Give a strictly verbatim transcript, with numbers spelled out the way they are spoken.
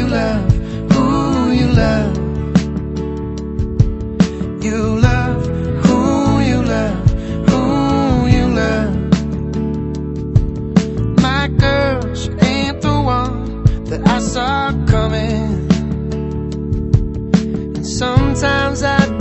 you love, who you love. You love who you love, who you love. My girl, she ain't the one that I saw coming. And sometimes I